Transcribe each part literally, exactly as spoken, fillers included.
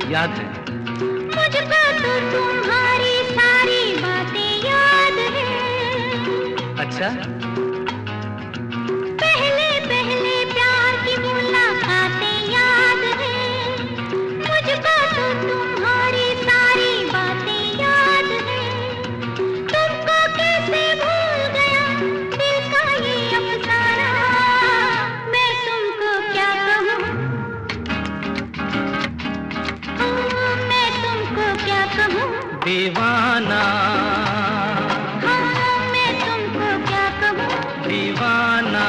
याद है। मुझको तो तुम्हारी सारी बातें याद है। अच्छा, पहले पहले प्यार की मुलाकातें याद है। मुझको तो तुम्हारी सारी बातें याद है। तुमको कैसे भूल गया दिल का ये अफसाना, मैं तुमको क्या कहूँ, मैं तुमको क्या कहूँ दीवाना, हाँ मैं तुमको क्या कहूँ दीवाना।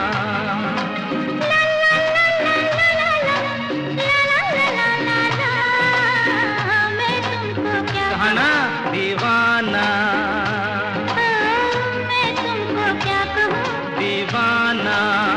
ला ला ला ला ला ला ला ला ला ला, मैं तुमको क्या कहा ना दीवाना, कहूँ, मैं तुमको क्या कहूँ दीवाना।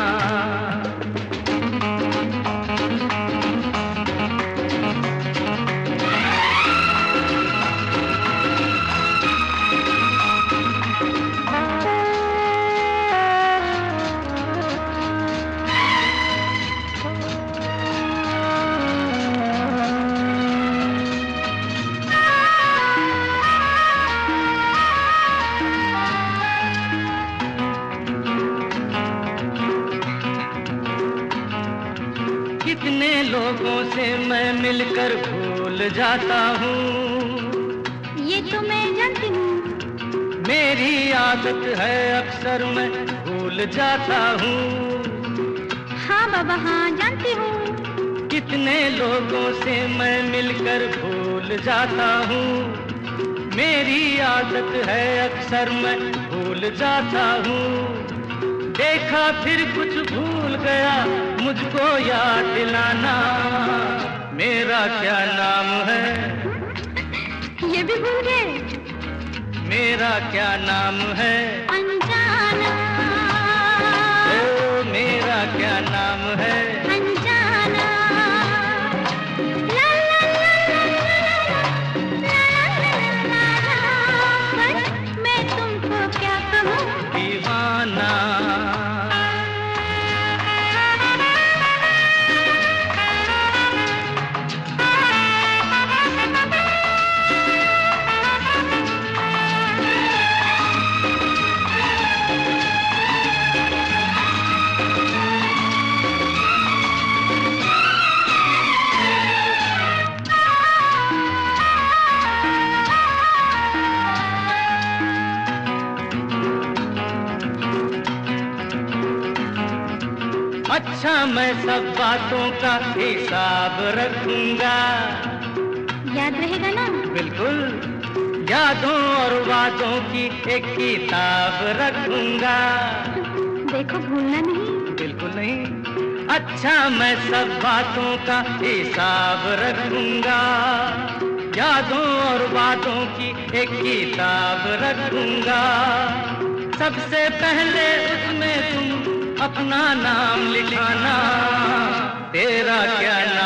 कितने लोगों से मैं मिलकर भूल जाता हूँ, ये तो मैं जानती हूँ। मेरी आदत है अक्सर मैं भूल जाता हूँ। हाँ बाबा हाँ जानती हूँ। कितने लोगों से मैं मिलकर भूल जाता हूँ, मेरी आदत है अक्सर मैं भूल जाता हूँ। देखा फिर कुछ भूल गया, मुझको याद दिलाना, मेरा क्या नाम है, ये भी भूल गए, मेरा क्या नाम है, अनजाना, ओ मेरा क्या नाम है, अनजाना। ला ला ला ला ला ला ला ला, बस मैं तुमको क्या कहूँ दीवाना। अच्छा मैं सब बातों का हिसाब रखूंगा, याद रहेगा ना? बिल्कुल, यादों और वादों की एक किताब रखूंगा, देखो भूलना नहीं, बिल्कुल नहीं। अच्छा मैं सब बातों का हिसाब रखूंगा, यादों और वादों की एक किताब रखूंगा। सबसे पहले उसमें तुम अपना नाम लिखाना, तेरा क्या नाम